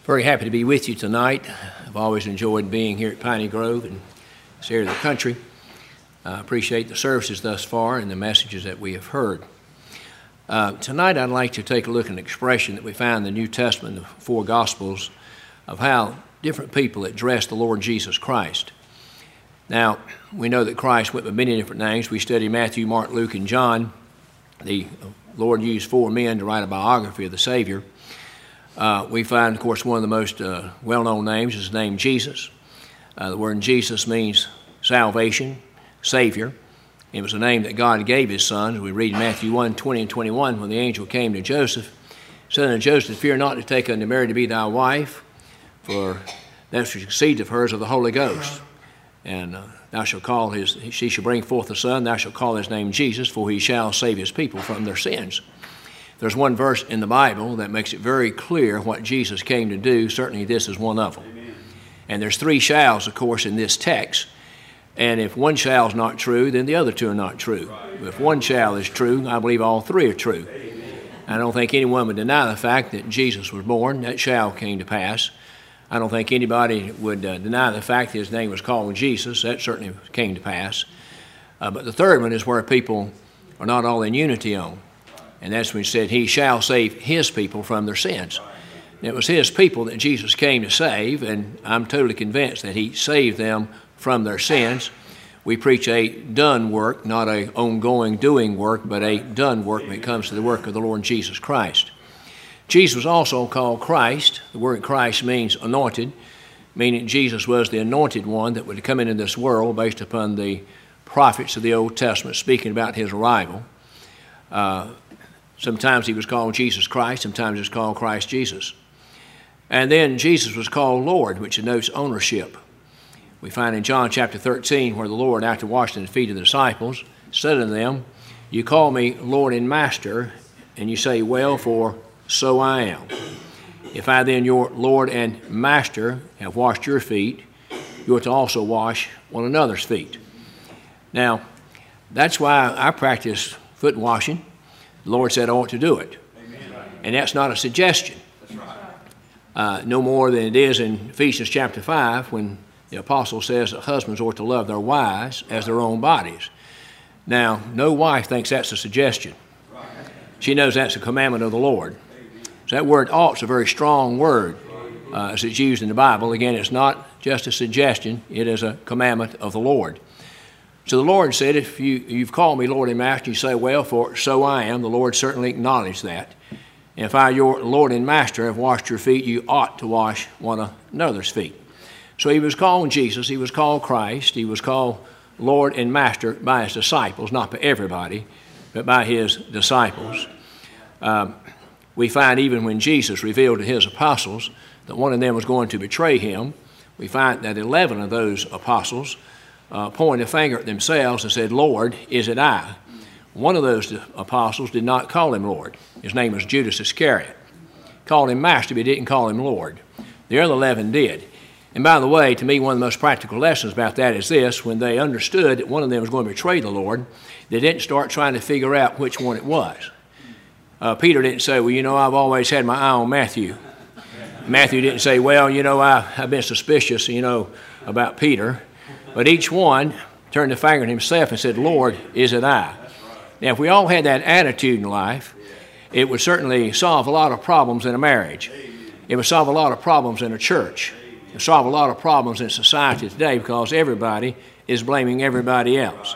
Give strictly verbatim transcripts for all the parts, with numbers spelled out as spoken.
Very happy to be with you tonight. I've always enjoyed being here at Piney Grove and this area of the country. I appreciate the services thus far and the messages that we have heard. Uh, tonight I'd like to take a look at an expression that we find in the New Testament, the four Gospels, of how different people address the Lord Jesus Christ. Now, we know that Christ went by many different names. We study Matthew, Mark, Luke, and John. The Lord used four men to write a biography of the Savior. Uh, we find, of course, one of the most uh, well-known names is the name Jesus. Uh, the word Jesus means salvation, Savior. It was a name that God gave His Son. As we read Matthew one, twenty and twenty-one, when the angel came to Joseph, said unto Joseph, "Fear not to take unto Mary to be thy wife, for that which conceived of her is of the Holy Ghost. And uh, thou shalt call his, she shall bring forth a son, thou shalt call his name Jesus, for he shall save his people from their sins." There's one verse in the Bible that makes it very clear what Jesus came to do. Certainly this is one of them. Amen. And there's three shalls, of course, in this text. And if one shall is not true, then the other two are not true. Right. If one shall is true, I believe all three are true. Amen. I don't think anyone would deny the fact that Jesus was born. That shall came to pass. I don't think anybody would uh, deny the fact that his name was called Jesus. That certainly came to pass. Uh, but the third one is where people are not all in unity on. And that's when he said, he shall save his people from their sins. And it was his people that Jesus came to save, and I'm totally convinced that he saved them from their sins. We preach a done work, not a ongoing doing work, but a done work when it comes to the work of the Lord Jesus Christ. Jesus was also called Christ. The word Christ means anointed, meaning Jesus was the anointed one that would come into this world based upon the prophets of the Old Testament speaking about his arrival. Uh, sometimes he was called Jesus Christ, sometimes he was called Christ Jesus. And then Jesus was called Lord, which denotes ownership. We find in John chapter thirteen where the Lord, after washing the feet of the disciples, said unto them, "You call me Lord and Master, and you say, well, for so I am. If I then, your Lord and Master, have washed your feet, you are to also wash one another's feet." Now, that's why I practice foot washing. The Lord said I ought to do it. Amen. And that's not a suggestion. That's right. Uh, no more than it is in Ephesians chapter five when the apostle says that husbands ought to love their wives as their own bodies. Now, no wife thinks that's a suggestion. She knows that's a commandment of the Lord. So that word ought is a very strong word uh, as it's used in the Bible. Again, it's not just a suggestion. It is a commandment of the Lord. So the Lord said, if you, you've called me Lord and Master, you say, well, for so I am. The Lord certainly acknowledged that. And if I, your Lord and Master, have washed your feet, you ought to wash one another's feet. So he was called Jesus. He was called Christ. He was called Lord and Master by his disciples, not by everybody, but by his disciples. Um, we find even when Jesus revealed to his apostles that one of them was going to betray him, we find that eleven of those apostles uh, pointed a finger at themselves and said, "Lord, is it I?" One of those apostles did not call him Lord. His name was Judas Iscariot. Called him Master, but he didn't call him Lord. The other eleven did. And by the way, to me, one of the most practical lessons about that is this: when they understood that one of them was going to betray the Lord, they didn't start trying to figure out which one it was. Uh, Peter didn't say, well, you know, I've always had my eye on Matthew. Matthew didn't say, well, you know, I, I've been suspicious, you know, about Peter. But each one turned the finger at himself and said, "Lord, is it I?" Now, if we all had that attitude in life, it would certainly solve a lot of problems in a marriage. It would solve a lot of problems in a church. It would solve a lot of problems in society today because everybody is blaming everybody else.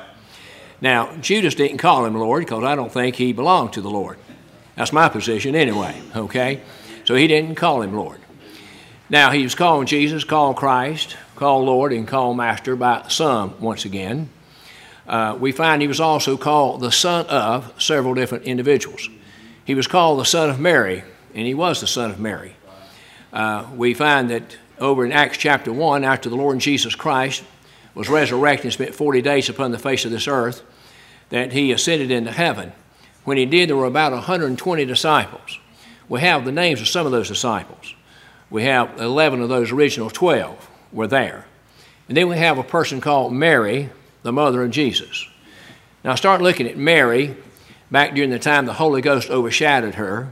Now, Judas didn't call him Lord because I don't think he belonged to the Lord. That's my position anyway, okay? So he didn't call him Lord. Now, he was called Jesus, called Christ, called Lord, and called Master by some once again. Uh, we find he was also called the son of several different individuals. He was called the son of Mary, and he was the son of Mary. Uh, we find that over in Acts chapter one, after the Lord Jesus Christ was resurrected and spent forty days upon the face of this earth, that he ascended into heaven. When he did, there were about one hundred twenty disciples. We have the names of some of those disciples. We have eleven of those original twelve were there. And then we have a person called Mary, the mother of Jesus. Now start looking at Mary back during the time the Holy Ghost overshadowed her.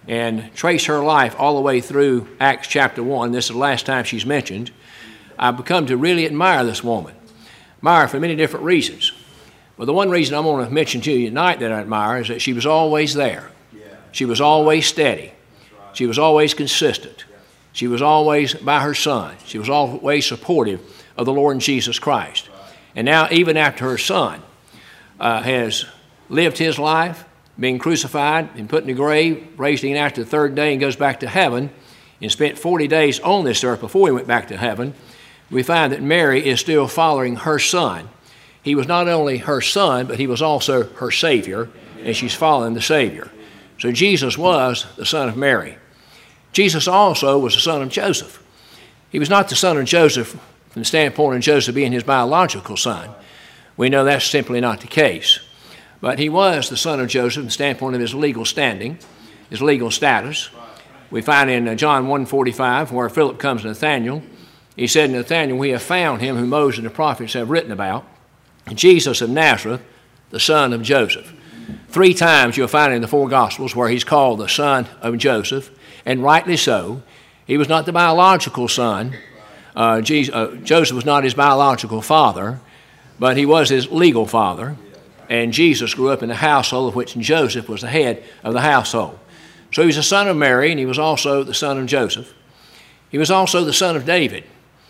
and trace her life all the way through Acts chapter one, this is the last time she's mentioned, I've become to really admire this woman. Admire her for many different reasons. But the one reason I want to mention to you tonight that I admire is that she was always there. She was always steady. She was always consistent. She was always by her son. She was always supportive of the Lord Jesus Christ. And now, even after her son uh, has lived his life, being crucified and put in the grave, raised again after the third day and goes back to heaven, and spent forty days on this earth before he went back to heaven, we find that Mary is still following her son. He was not only her son, but he was also her Savior, and she's following the Savior. So Jesus was the son of Mary. Jesus also was the son of Joseph. He was not the son of Joseph from the standpoint of Joseph being his biological son. We know that's simply not the case. But he was the son of Joseph from the standpoint of his legal standing, his legal status. We find in John one forty-five where Philip comes to Nathanael. He said, Nathanael, we have found him whom Moses and the prophets have written about, Jesus of Nazareth, the son of Joseph. Three times you'll find in the four Gospels where he's called the son of Joseph, and rightly so. He was not the biological son. Uh, Jesus, uh, Joseph was not his biological father, but he was his legal father. And Jesus grew up in the household of which Joseph was the head of the household. So he was the son of Mary, and he was also the son of Joseph. He was also the son of David.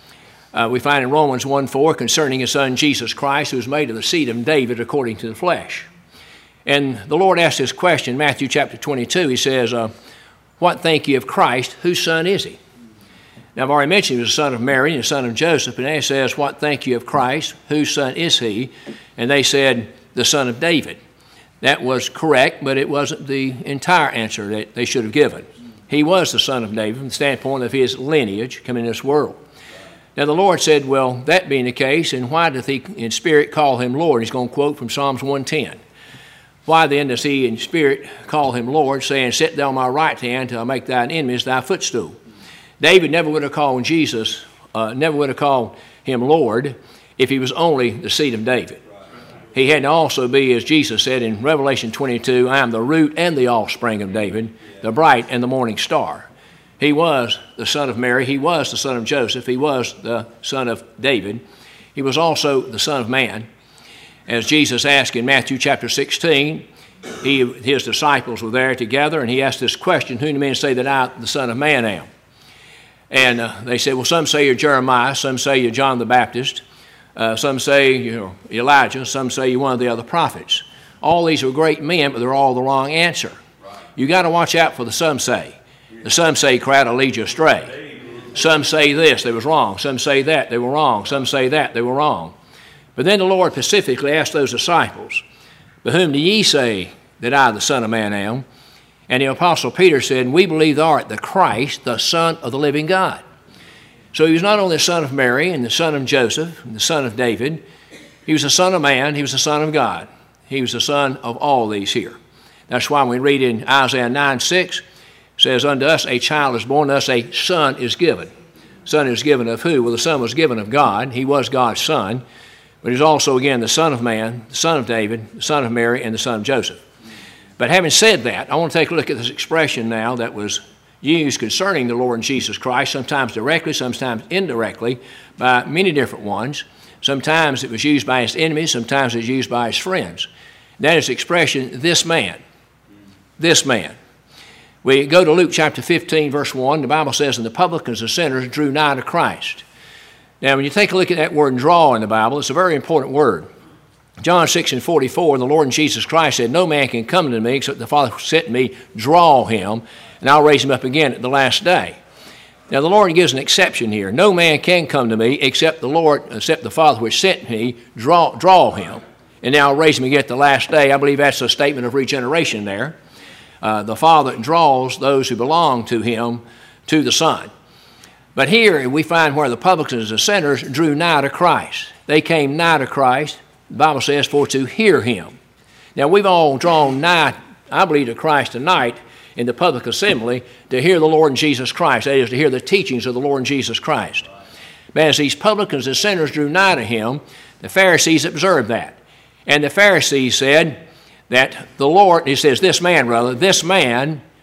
Uh, we find in Romans one four concerning his son Jesus Christ, who was made of the seed of David according to the flesh. And the Lord asked this question in Matthew chapter twenty-two. He says, uh, what think ye of Christ? Whose son is he? Now, I've already mentioned he was the son of Mary and the son of Joseph. And he says, what think ye of Christ? Whose son is he? And they said, the son of David. That was correct, but it wasn't the entire answer that they should have given. He was the son of David from the standpoint of his lineage coming into this world. Now, the Lord said, well, that being the case, and why doth he in spirit call him Lord? He's going to quote from Psalms one ten. Why then does he in spirit call him Lord, saying, sit thou on my right hand till I make thine enemies thy footstool? David never would have called Jesus, uh, never would have called him Lord if he was only the seed of David. He had to also be, as Jesus said in Revelation twenty-two, I am the root and the offspring of David, the bright and the morning star. He was the son of Mary. He was the son of Joseph. He was the son of David. He was also the son of man. As Jesus asked in Matthew chapter sixteen, he, his disciples were there together, and he asked this question, who do men say that I, the Son of Man, am? And uh, they said, well, some say you're Jeremiah, some say you're John the Baptist, uh, some say you're Elijah, some say you're one of the other prophets. All these are great men, but they're all the wrong answer. You got to watch out for the some say. The some say crowd will lead you astray. Some say this, they was wrong. Some say that, they were wrong. Some say that, they were wrong. But then the Lord specifically asked those disciples, but whom do ye say that I, the Son of Man, am? And the Apostle Peter said, we believe thou art the Christ, the Son of the living God. So he was not only the son of Mary and the son of Joseph and the son of David. He was the son of man. He was the son of God. He was the son of all these here. That's why we read in Isaiah nine six, it says, unto us a child is born, to us a son is given. Son is given of who? Well, the son was given of God. He was God's son. But he's also, again, the son of man, the son of David, the son of Mary, and the son of Joseph. But having said that, I want to take a look at this expression now that was used concerning the Lord Jesus Christ, sometimes directly, sometimes indirectly, by many different ones. Sometimes it was used by his enemies, sometimes it was used by his friends. That is the expression, this man. This man. We go to Luke chapter fifteen, verse one. The Bible says, and the publicans and sinners drew nigh to Christ. Now, when you take a look at that word draw in the Bible, it's a very important word. John six and forty-four, and the Lord Jesus Christ said, no man can come to me except the Father who sent me draw him, and I'll raise him up again at the last day. Now, the Lord gives an exception here. No man can come to me except the Lord, except the Father which sent me, draw, draw him, and now I'll raise him again at the last day. I believe that's a statement of regeneration there. Uh, the Father draws those who belong to him to the Son. But here we find where the publicans and sinners drew nigh to Christ. They came nigh to Christ, the Bible says, for to hear him. Now, we've all drawn nigh, I believe, to Christ tonight in the public assembly to hear the Lord Jesus Christ, that is, to hear the teachings of the Lord Jesus Christ. But as these publicans and sinners drew nigh to him, the Pharisees observed that. And the Pharisees said that the Lord, he says, this man, rather, this man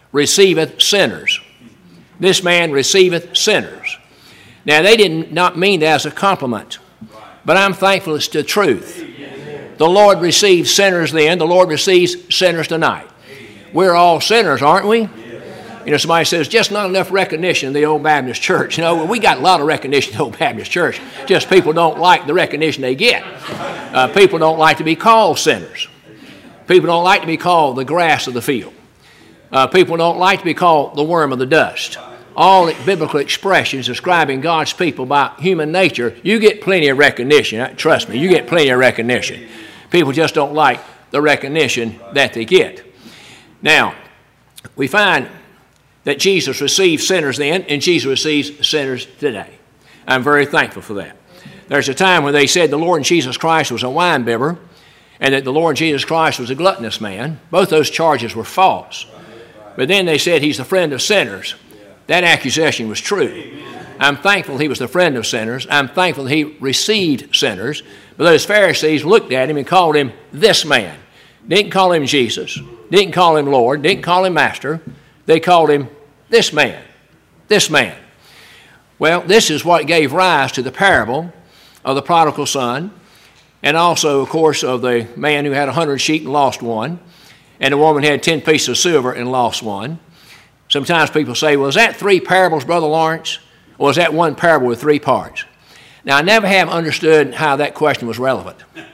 receiveth sinners. This man receiveth sinners. Now, they did not mean that as a compliment, but I'm thankful it's the truth. The Lord receives sinners then. The Lord receives sinners tonight. We're all sinners, aren't we? You know, somebody says, just not enough recognition in the Old Baptist Church. You know, we got a lot of recognition in the Old Baptist Church. Just people don't like the recognition they get. Uh, people don't like to be called sinners. People don't like to be called the grass of the field. Uh, people don't like to be called the worm of the dust. All biblical expressions describing God's people by human nature, you get plenty of recognition. Trust me, you get plenty of recognition. People just don't like the recognition that they get. Now, we find that Jesus received sinners then, and Jesus receives sinners today. I'm very thankful for that. There's a time when they said the Lord Jesus Christ was a winebibber, and that the Lord Jesus Christ was a gluttonous man. Both those charges were false. But then they said he's the friend of sinners. That accusation was true. I'm thankful he was the friend of sinners. I'm thankful he received sinners. But those Pharisees looked at him and called him this man. Didn't call him Jesus. Didn't call him Lord. Didn't call him Master. They called him this man. This man. Well, this is what gave rise to the parable of the prodigal son, and also, of course, of the man who had a hundred sheep and lost one, and the woman had ten pieces of silver and lost one. Sometimes people say, well, is that three parables, Brother Lawrence? Or is that one parable with three parts? Now, I never have understood how that question was relevant.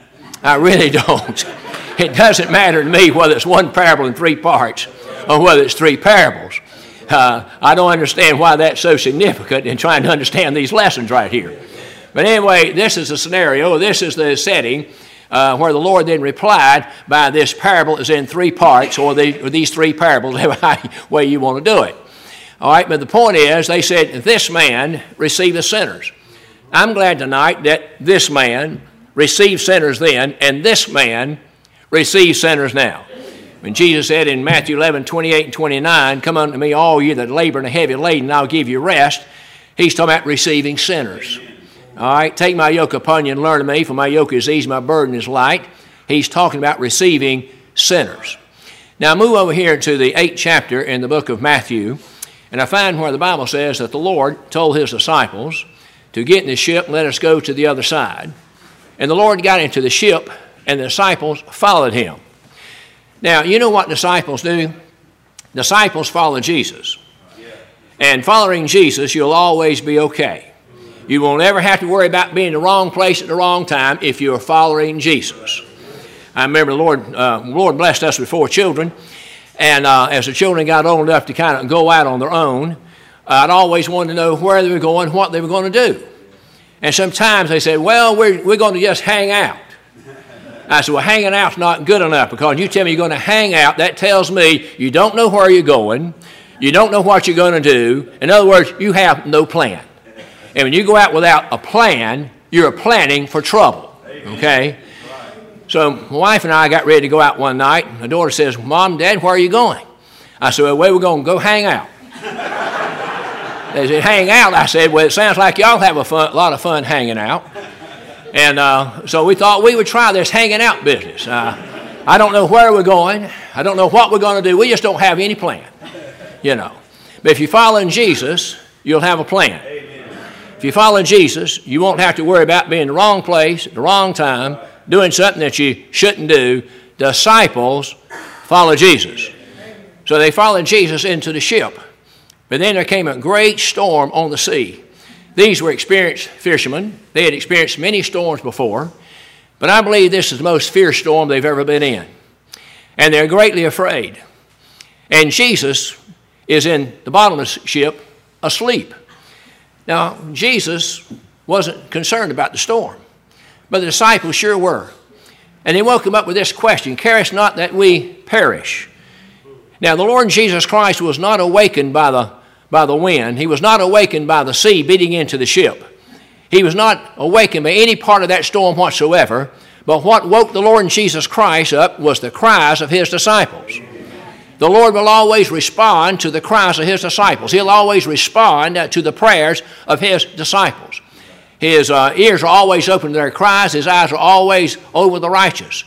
I really don't. It doesn't matter to me whether it's one parable in three parts or whether it's three parables. Uh, I don't understand why that's so significant in trying to understand these lessons right here. But anyway, this is the scenario. This is the setting uh, where the Lord then replied by this parable is in three parts, or, the, or these three parables, whatever way you want to do it. All right, but the point is, they said, this man received the sinners. I'm glad tonight that this man received sinners then, and this man receives sinners now. When Jesus said in Matthew eleven, twenty-eight and twenty-nine, come unto me all ye that labor and are heavy laden, and I'll give you rest, he's talking about receiving sinners. All right, take my yoke upon you and learn of me, for my yoke is easy, my burden is light. He's talking about receiving sinners. Now move over here to the eighth chapter in the book of Matthew, and I find where the Bible says that the Lord told his disciples to get in the ship and let us go to the other side. And the Lord got into the ship, and the disciples followed him. Now, you know what disciples do? Disciples follow Jesus. And following Jesus, you'll always be okay. You will never have to worry about being in the wrong place at the wrong time if you're following Jesus. I remember the Lord, uh, the Lord blessed us with four children, and uh, as the children got old enough to kind of go out on their own, uh, I'd always wanted to know where they were going, what they were going to do. And sometimes they said, well, we're, we're going to just hang out. I said, well, hanging out's not good enough, because you tell me you're going to hang out, that tells me you don't know where you're going, you don't know what you're going to do. In other words, you have no plan. And when you go out without a plan, you're planning for trouble, okay? So my wife and I got ready to go out one night. My daughter says, Mom, Dad, where are you going? I said, well, we're going to go hang out. They said, hang out? I said, well, it sounds like y'all have a fun, lot of fun hanging out. And uh, so we thought we would try this hanging out business. Uh, I don't know where we're going. I don't know what we're going to do. We just don't have any plan, you know. But if you follow in Jesus, you'll have a plan. If you follow Jesus, you won't have to worry about being in the wrong place at the wrong time, doing something that you shouldn't do. Disciples follow Jesus. So they followed Jesus into the ship. But then there came a great storm on the sea. These were experienced fishermen. They had experienced many storms before, but I believe this is the most fierce storm they've ever been in. And they're greatly afraid. And Jesus is in the bottom of the ship asleep. Now, Jesus wasn't concerned about the storm, but the disciples sure were. And they woke him up with this question, carest not that we perish. Now, the Lord Jesus Christ was not awakened by the, by the wind. He was not awakened by the sea beating into the ship. He was not awakened by any part of that storm whatsoever, but what woke the Lord Jesus Christ up was the cries of his disciples. The Lord will always respond to the cries of his disciples. He'll always respond to the prayers of his disciples. His uh, ears are always open to their cries. His eyes are always over the righteous.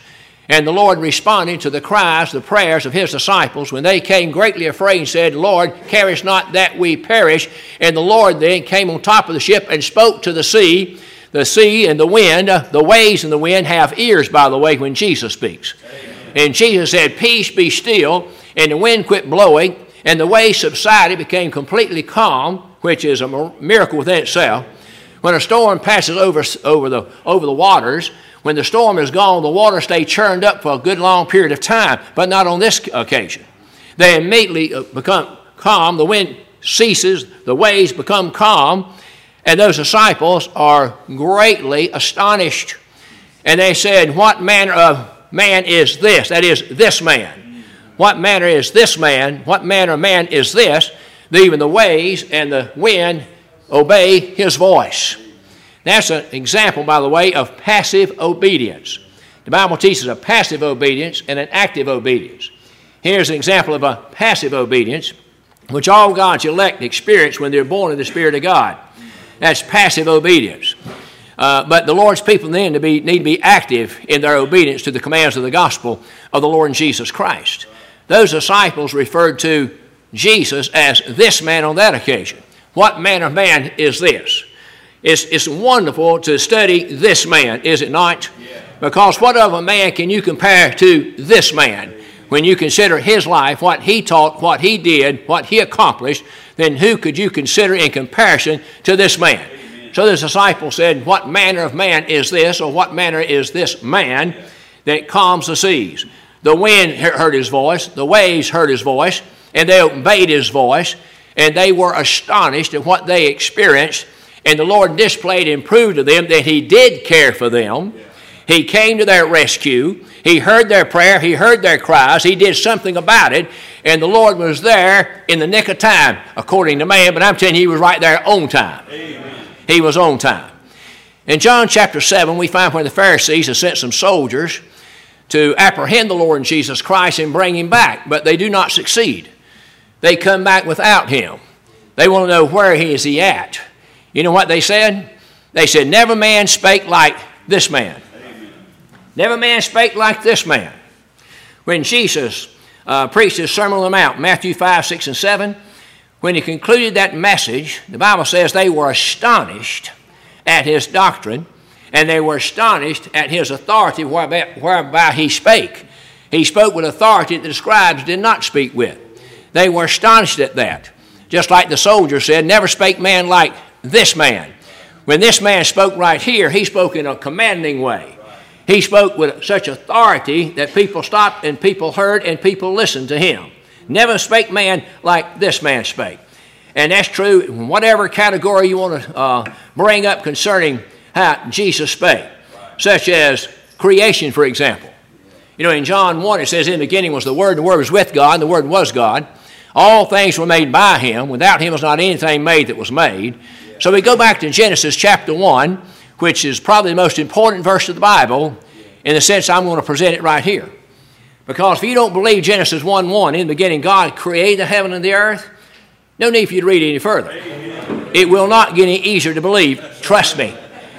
And the Lord responded to the cries, the prayers of his disciples when they came greatly afraid and said, Lord, carest not that we perish. And the Lord then came on top of the ship and spoke to the sea. The sea and the wind, uh, the waves and the wind have ears, by the way, when Jesus speaks. Amen. And Jesus said, peace, be still. And the wind quit blowing, and the waves subsided, became completely calm, which is a miracle within itself. When a storm passes over, over, the, over the waters, when the storm is gone, the water stays churned up for a good long period of time, but not on this occasion. They immediately become calm. The wind ceases. The waves become calm. And those disciples are greatly astonished. And they said, what manner of man is this? That is, this man. What manner is this man? What manner of man is this? That even the waves and the wind obey his voice. That's an example, by the way, of passive obedience. The Bible teaches a passive obedience and an active obedience. Here's an example of a passive obedience, which all God's elect experience when they're born of the Spirit of God. That's passive obedience. Uh, but the Lord's people then to be, need to be active in their obedience to the commands of the gospel of the Lord Jesus Christ. Those disciples referred to Jesus as this man on that occasion. What manner of man is this? It's, it's wonderful to study this man, is it not? Yeah. Because what other man can you compare to this man? When you consider his life, what he taught, what he did, what he accomplished, then who could you consider in comparison to this man? Amen. So the disciples said, what manner of man is this, or what manner is this man that calms the seas? The wind heard his voice, the waves heard his voice, and they obeyed his voice, and they were astonished at what they experienced. And the Lord displayed and proved to them that he did care for them. He came to their rescue. He heard their prayer. He heard their cries. He did something about it. And the Lord was there in the nick of time, according to man. But I'm telling you, he was right there on time. Amen. He was on time. In John chapter seven, we find where the Pharisees have sent some soldiers to apprehend the Lord Jesus Christ and bring him back. But they do not succeed. They come back without him. They want to know where he is he at. You know what they said? They said, never man spake like this man. Amen. Never man spake like this man. When Jesus uh, preached his Sermon on the Mount, Matthew five, six, and seven, when he concluded that message, the Bible says they were astonished at his doctrine, and they were astonished at his authority whereby, whereby he spake. He spoke with authority that the scribes did not speak with. They were astonished at that. Just like the soldier said, never spake man like this man. When this man spoke right here, he spoke in a commanding way. He spoke with such authority that people stopped and people heard and people listened to him. Never spake man like this man spake. And that's true in whatever category you want to uh, bring up concerning how Jesus spake, such as creation, for example. You know, in John one, it says, in the beginning was the Word, and the Word was with God, and the Word was God. All things were made by him. Without him was not anything made that was made. So we go back to Genesis chapter one, which is probably the most important verse of the Bible, in the sense I'm going to present it right here. Because if you don't believe Genesis one one, in the beginning God created the heaven and the earth, no need for you to read it any further. Amen. It will not get any easier to believe, trust me.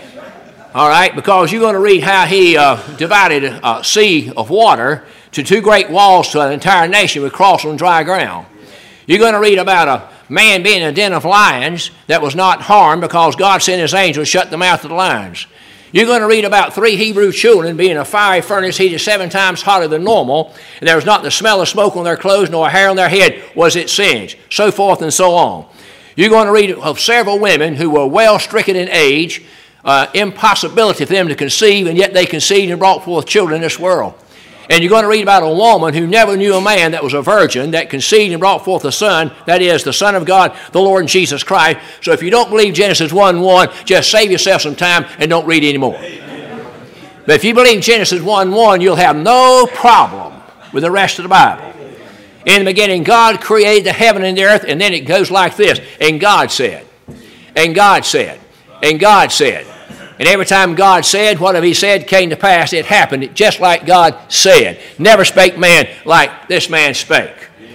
All right, because you're going to read how he uh, divided a sea of water to two great walls to an entire nation would cross on dry ground. You're going to read about a man being in a den of lions that was not harmed because God sent his angels to shut the mouth of the lions. You're going to read about three Hebrew children being in a fiery furnace heated seven times hotter than normal, and there was not the smell of smoke on their clothes nor a hair on their head was it singed, so forth and so on. You're going to read of several women who were well stricken in age, uh, impossibility for them to conceive, and yet they conceived and brought forth children in this world. And you're going to read about a woman who never knew a man that was a virgin, that conceived and brought forth a son, that is, the Son of God, the Lord Jesus Christ. So if you don't believe Genesis one one, just save yourself some time and don't read anymore. Amen. But if you believe Genesis one one, you'll have no problem with the rest of the Bible. In the beginning, God created the heaven and the earth, and then it goes like this. And God said, and God said, and God said. And every time God said, whatever he said came to pass, it happened just like God said. Never spake man like this man spake.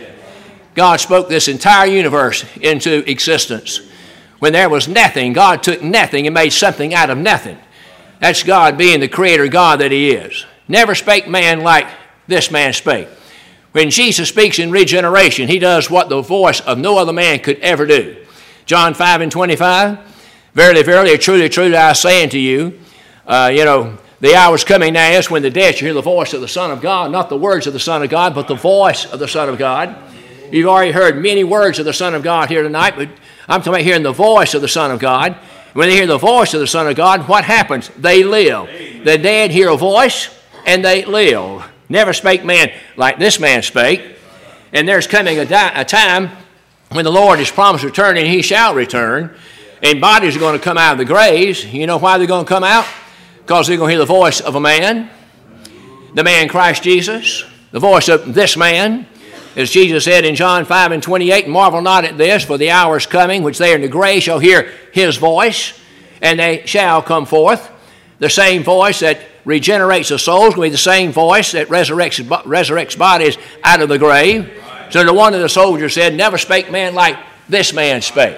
God spoke this entire universe into existence. When there was nothing, God took nothing and made something out of nothing. That's God being the creator God that he is. Never spake man like this man spake. When Jesus speaks in regeneration, he does what the voice of no other man could ever do. John five and twenty-five, verily, verily, truly, truly, I say unto you, uh, you know, the hour is coming now is when the dead shall hear the voice of the Son of God, not the words of the Son of God, but the voice of the Son of God. You've already heard many words of the Son of God here tonight, but I'm talking about hearing the voice of the Son of God. When they hear the voice of the Son of God, what happens? They live. The dead hear a voice, and they live. Never spake man like this man spake. And there's coming a, di- a time when the Lord has promised to return, and he shall return. And bodies are going to come out of the graves. You know why they're going to come out? Because they're going to hear the voice of a man, the man Christ Jesus, the voice of this man. As Jesus said in John five and twenty-eight, marvel not at this, for the hour is coming, which they in the grave shall hear his voice, and they shall come forth. The same voice that regenerates the souls will be the same voice that resurrects, resurrects bodies out of the grave. So the one of the soldiers said, never spake man like this man spake.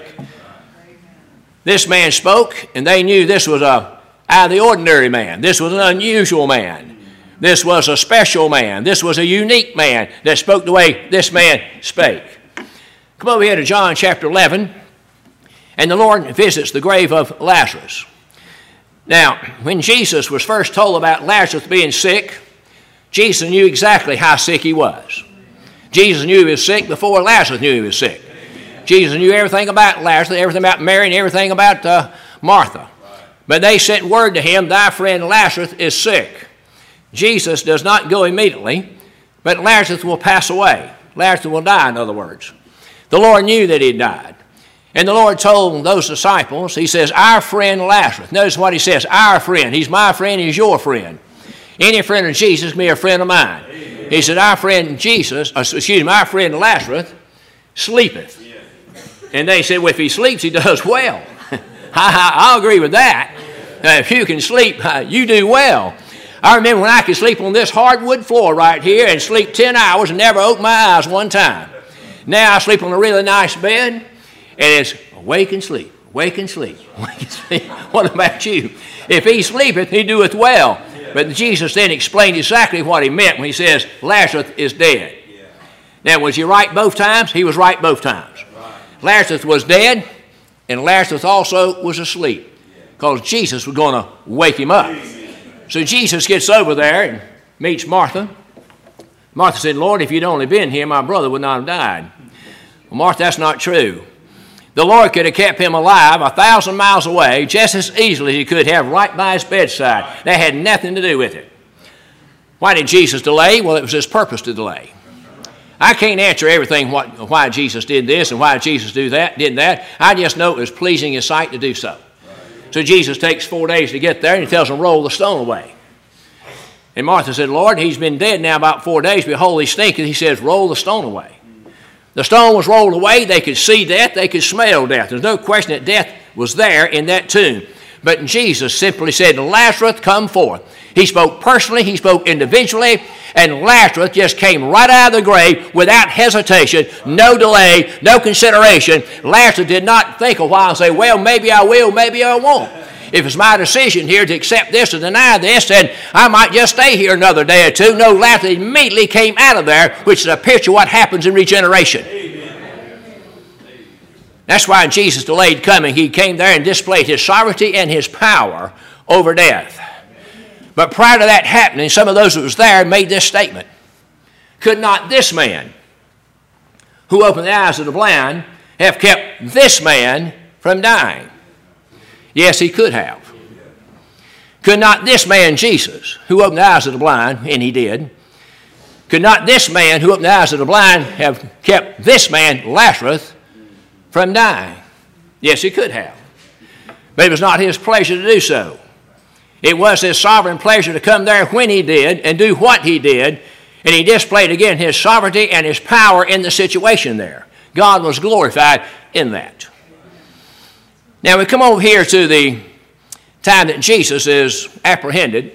This man spoke, and they knew this was a out of the ordinary man. This was an unusual man. This was a special man. This was a unique man that spoke the way this man spake. Come over here to John chapter eleven, and the Lord visits the grave of Lazarus. Now, when Jesus was first told about Lazarus being sick, Jesus knew exactly how sick he was. Jesus knew he was sick before Lazarus knew he was sick. Jesus knew everything about Lazarus, everything about Mary, and everything about uh, Martha. But they sent word to him, thy friend Lazarus is sick. Jesus does not go immediately, but Lazarus will pass away. Lazarus will die, in other words. The Lord knew that he had died. And the Lord told those disciples, he says, our friend Lazarus. Notice what he says, our friend. He's my friend, he's your friend. Any friend of Jesus can be a friend of mine. Amen. He said, our friend Jesus, uh, excuse me, my friend Lazarus sleepeth. Yeah. And they said, well, if he sleeps, he does well. I, I'll agree with that. Uh, if you can sleep, uh, you do well. I remember when I could sleep on this hardwood floor right here and sleep ten hours and never open my eyes one time. Now I sleep on a really nice bed, and it's wake and sleep, wake and sleep, wake and sleep. What about you? If he sleepeth, he doeth well. But Jesus then explained exactly what he meant when he says, Lazarus is dead. Now, was he right both times? He was right both times. Lazarus was dead, and Lazarus also was asleep, because Jesus was going to wake him up. So Jesus gets over there and meets Martha. Martha said, Lord, if you'd only been here, my brother would not have died. Well, Martha, that's not true. The Lord could have kept him alive a thousand miles away just as easily as he could have right by his bedside. That had nothing to do with it. Why did Jesus delay? Well, it was his purpose to delay. I can't answer everything what, why Jesus did this and why Jesus do that, did that. I just know it was pleasing his sight to do so. So Jesus takes four days to get there, and he tells him, roll the stone away. And Martha said, Lord, he's been dead now about four days. Behold, he stinketh. He says, roll the stone away. The stone was rolled away. They could see death. They could smell death. There's no question that death was there in that tomb. But Jesus simply said, Lazarus, come forth. He spoke personally. He spoke individually. And Lazarus just came right out of the grave without hesitation, no delay, no consideration. Lazarus did not think a while and say, well, maybe I will, maybe I won't. If it's my decision here to accept this or deny this, then I might just stay here another day or two. No, Lazarus immediately came out of there, which is a picture of what happens in regeneration. Amen. That's why Jesus delayed coming. He came there and displayed his sovereignty and his power over death. But prior to that happening, some of those that was there made this statement. Could not this man, who opened the eyes of the blind, have kept this man from dying? Yes, he could have. Could not this man, Jesus, who opened the eyes of the blind, and he did, could not this man who opened the eyes of the blind have kept this man, Lazarus, from dying? Yes, he could have. But it was not his pleasure to do so. It was his sovereign pleasure to come there when he did and do what he did, and he displayed again his sovereignty and his power in the situation there. God was glorified in that. Now we come over here to the time that Jesus is apprehended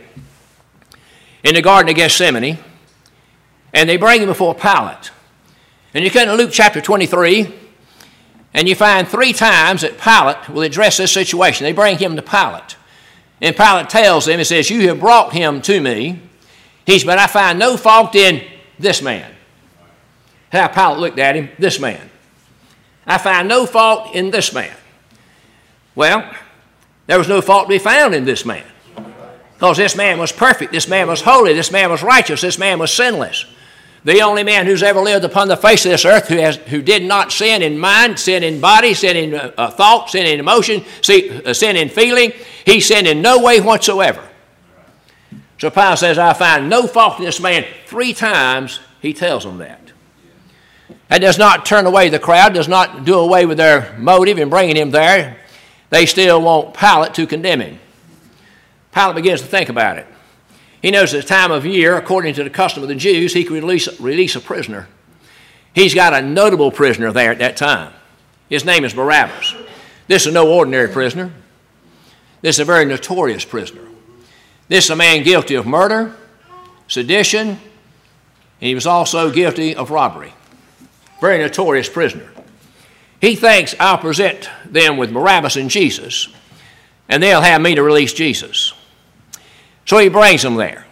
in the Garden of Gethsemane, and they bring him before Pilate. And you come to Luke chapter twenty-three, and you find three times that Pilate will address this situation. They bring him to Pilate. And Pilate tells them, he says, you have brought him to me, He said, but I find no fault in this man. How Pilate looked at him, this man. I find no fault in this man. Well, there was no fault to be found in this man. Because this man was perfect, this man was holy, this man was righteous, this man was sinless. The only man who's ever lived upon the face of this earth who, has, who did not sin in mind, sin in body, sin in uh, uh, thought, sin in emotion, sin, uh, sin in feeling. He sinned in no way whatsoever. So Pilate says, I find no fault in this man. Three times he tells them that. That does not turn away the crowd, does not do away with their motive in bringing him there. They still want Pilate to condemn him. Pilate begins to think about it. He knows at the time of year, according to the custom of the Jews, he could release, release a prisoner. He's got a notable prisoner there at that time. His name is Barabbas. This is no ordinary prisoner. This is a very notorious prisoner. This is a man guilty of murder, sedition, and he was also guilty of robbery. Very notorious prisoner. He thinks, I'll present them with Barabbas and Jesus, and they'll have me to release Jesus. So he brings them there.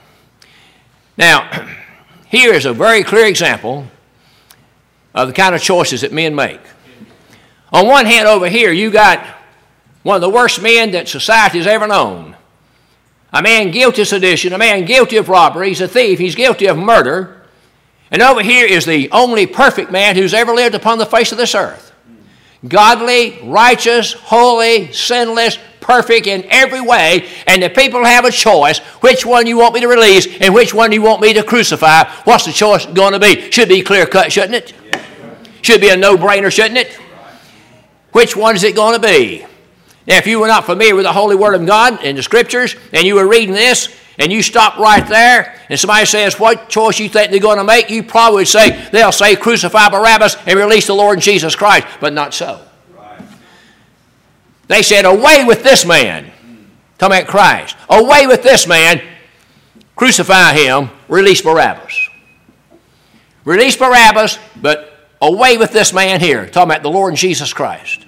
Now, here is a very clear example of the kind of choices that men make. On one hand, over here, you got one of the worst men that society has ever known. A man guilty of sedition, a man guilty of robbery, he's a thief, he's guilty of murder. And over here is the only perfect man who's ever lived upon the face of this earth. Godly, righteous, holy, sinless, perfect in every way, and the people have a choice which one you want me to release and which one you want me to crucify. What's the choice going to be? Should be clear cut, shouldn't it? Should be a no-brainer, shouldn't it? Which one is it going to be? Now, if you were not familiar with the Holy Word of God and the Scriptures, and you were reading this, and you stop right there, and somebody says, what choice you think they're going to make, you probably would say, they'll say, crucify Barabbas and release the Lord Jesus Christ. But not so. Right. They said, away with this man. Talking about Christ. Away with this man. Crucify him. Release Barabbas. Release Barabbas, but away with this man here. Talking about the Lord Jesus Christ.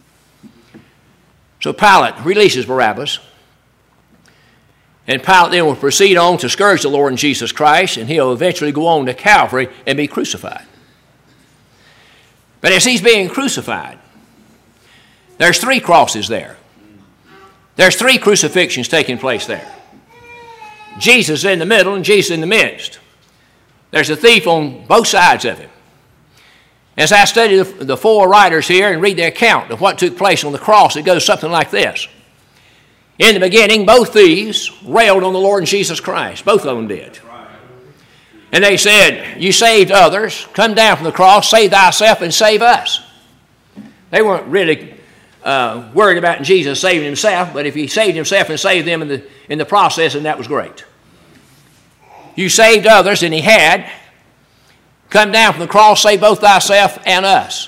So Pilate releases Barabbas. And Pilate then will proceed on to scourge the Lord Jesus Christ, and he'll eventually go on to Calvary and be crucified. But as he's being crucified, there's three crosses there. There's three crucifixions taking place there. Jesus in the middle and Jesus in the midst. There's a thief on both sides of him. As I study the, the four writers here and read their account of what took place on the cross, it goes something like this. In the beginning, both thieves railed on the Lord Jesus Christ. Both of them did. And they said, you saved others. Come down from the cross, save thyself, and save us. They weren't really uh, worried about Jesus saving himself, but if he saved himself and saved them in the, in the process, then that was great. You saved others, and he had. Come down from the cross, save both thyself and us.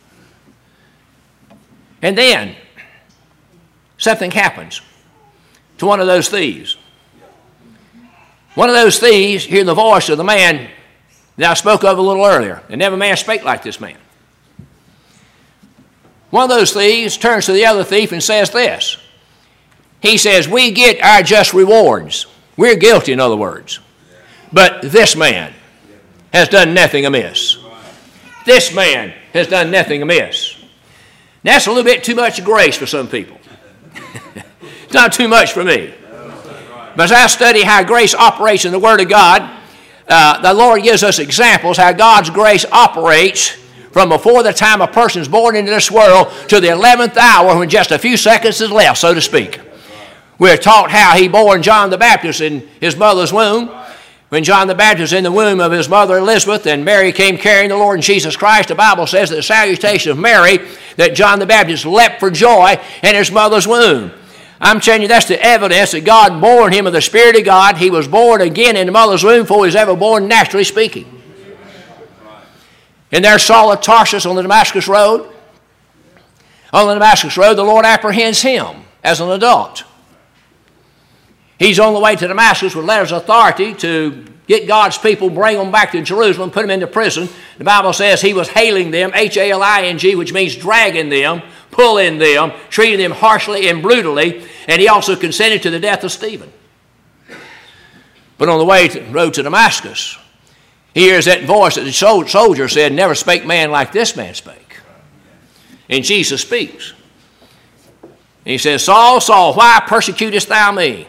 And then, something happens to one of those thieves. One of those thieves, hearing the voice of the man that I spoke of a little earlier, and never man spake like this man. One of those thieves turns to the other thief and says this. He says, we get our just rewards. We're guilty, in other words. But this man has done nothing amiss. This man has done nothing amiss. That's a little bit too much grace for some people. It's not too much for me. But as I study how grace operates in the Word of God, uh, the Lord gives us examples how God's grace operates from before the time a person is born into this world to the eleventh hour when just a few seconds is left, so to speak. We're taught how he bore John the Baptist in his mother's womb. When John the Baptist was in the womb of his mother Elizabeth and Mary came carrying the Lord Jesus Christ, the Bible says that the salutation of Mary, that John the Baptist leapt for joy in his mother's womb. I'm telling you, that's the evidence that God bore him of the Spirit of God. He was born again in the mother's womb before he was ever born, naturally speaking. And there's Saul of Tarsus on the Damascus Road. On the Damascus Road, the Lord apprehends him as an adult. He's on the way to Damascus with letters of authority to get God's people, bring them back to Jerusalem, put them into prison. The Bible says he was hailing them, H A L I N G, which means dragging them, pulling them, treating them harshly and brutally, and he also consented to the death of Stephen. But on the way to the road to Damascus, he hears that voice that the soldier said, never spake man like this man spake. And Jesus speaks. And he says, Saul, Saul, why persecutest thou me?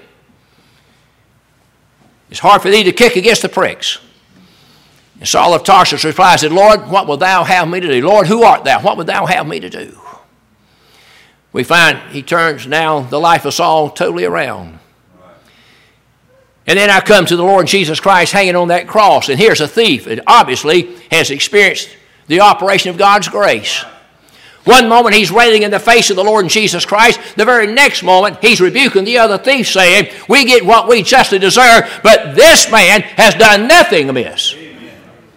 It's hard for thee to kick against the pricks. And Saul of Tarsus replies, said, Lord, what wilt thou have me to do? Lord, who art thou? What wilt thou have me to do? We find he turns now the life of Saul totally around. And then I come to the Lord Jesus Christ hanging on that cross, and here's a thief that obviously has experienced the operation of God's grace. One moment he's railing in the face of the Lord Jesus Christ. The very next moment he's rebuking the other thief, saying, we get what we justly deserve, but this man has done nothing amiss. Amen.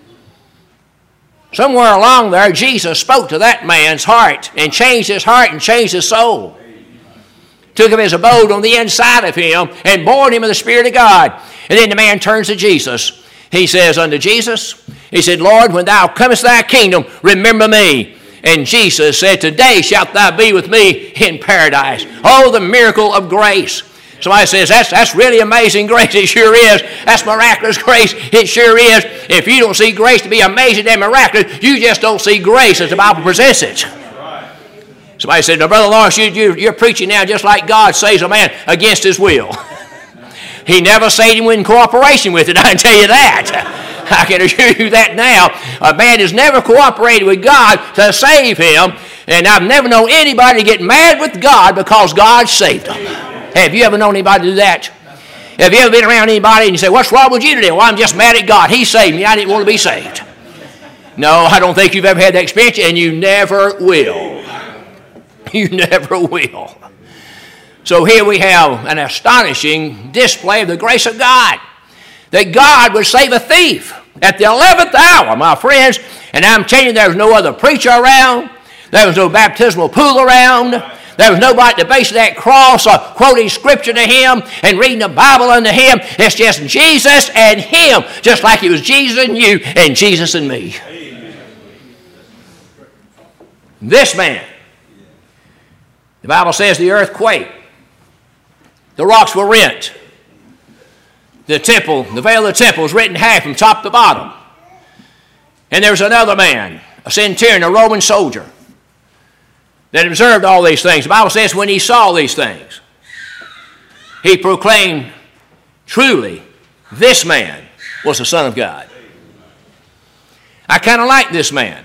Somewhere along there, Jesus spoke to that man's heart and changed his heart and changed his soul. Took him his abode on the inside of him and born him of the Spirit of God. And then the man turns to Jesus. He says unto Jesus, he said, Lord, when thou comest to thy kingdom, remember me. And Jesus said, today shalt thou be with me in paradise. Oh, the miracle of grace. Somebody says, that's, that's really amazing grace. It sure is. That's miraculous grace. It sure is. If you don't see grace to be amazing and miraculous, you just don't see grace as the Bible presents it. Somebody said, now, Brother Lawrence, you, you, you're preaching now just like God saves a man against his will. He never saved him in cooperation with it, I can tell you that. I can assure you that now. A man has never cooperated with God to save him, and I've never known anybody to get mad with God because God saved them. Have you ever known anybody do that? Have you ever been around anybody and you say, what's wrong with you today? Well, I'm just mad at God. He saved me. I didn't want to be saved. No, I don't think you've ever had that experience, and you never will. You never will. So here we have an astonishing display of the grace of God. That God would save a thief at the eleventh hour, my friends. And I'm telling you, there was no other preacher around. There was no baptismal pool around. There was nobody at the base of that cross or quoting scripture to him and reading the Bible unto him. It's just Jesus and him, just like it was Jesus and you and Jesus and me. Amen. This man, the Bible says the earth quaked. The rocks were rent. The temple, the veil of the temple was rent in half from top to bottom. And there was another man, a centurion, a Roman soldier, that observed all these things. The Bible says when he saw these things, he proclaimed, truly, this man was the Son of God. I kind of like this man.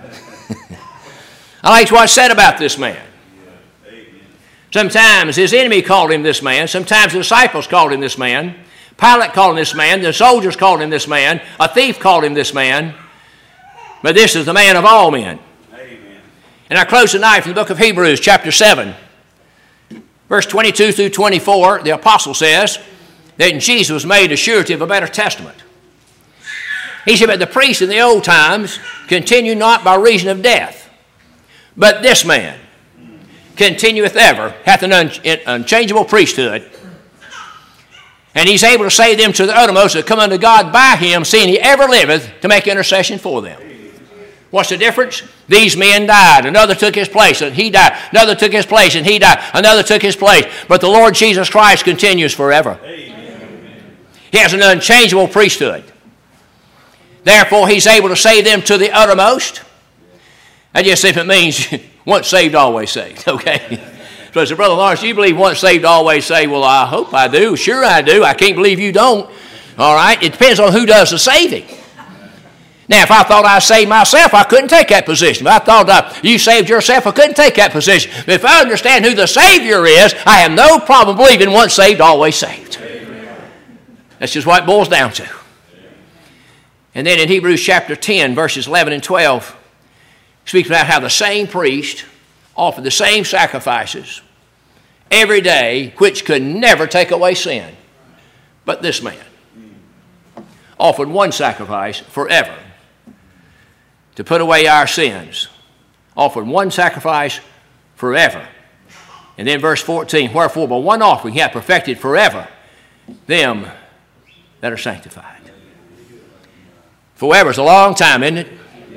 I liked what's said about this man. Sometimes his enemy called him this man. Sometimes the disciples called him this man. Pilate called him this man. The soldiers called him this man. A thief called him this man. But this is the man of all men. Amen. And I close tonight from the book of Hebrews, chapter seven. Verse twenty-two through twenty-four, the apostle says that Jesus was made a surety of a better testament. He said, but the priests in the old times continue not by reason of death. But this man continueth ever, hath an un- unchangeable priesthood, and he's able to save them to the uttermost that come unto God by him, seeing he ever liveth to make intercession for them. What's the difference? These men died. Another took his place, and he died. Another took his place, and he died. Another took his place. But the Lord Jesus Christ continues forever. Amen. He has an unchangeable priesthood. Therefore, he's able to save them to the uttermost. I just if it means once saved, always saved, okay? So I said, Brother Lawrence, do you believe once saved, always saved? Well, I hope I do. Sure I do. I can't believe you don't. All right? It depends on who does the saving. Now, if I thought I saved myself, I couldn't take that position. If I thought uh, you saved yourself, I couldn't take that position. But if I understand who the Savior is, I have no problem believing once saved, always saved. Amen. That's just what it boils down to. And then in Hebrews chapter ten, verses eleven and twelve, speaks about how the same priest offered the same sacrifices every day, which could never take away sin. But this man offered one sacrifice forever to put away our sins. Offered one sacrifice forever. And then verse fourteen, wherefore by one offering he hath perfected forever them that are sanctified. Forever is a long time, isn't it?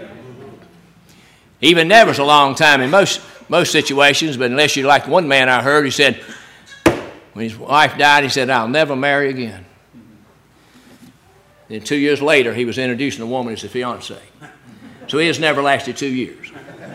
Even never is a long time in most most situations, but unless you're like one man I heard, he said, when his wife died, he said, I'll never marry again. Then two years later, he was introducing a woman as a fiancée. So his never lasted two years.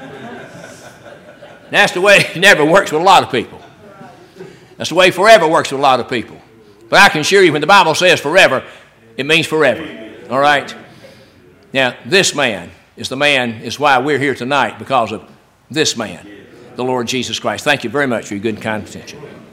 And that's the way it never works with a lot of people. That's the way forever works with a lot of people. But I can assure you, when the Bible says forever, it means forever. All right? Now, this man is the man, is why we're here tonight, because of this man, the Lord Jesus Christ. Thank you very much for your good and kind attention.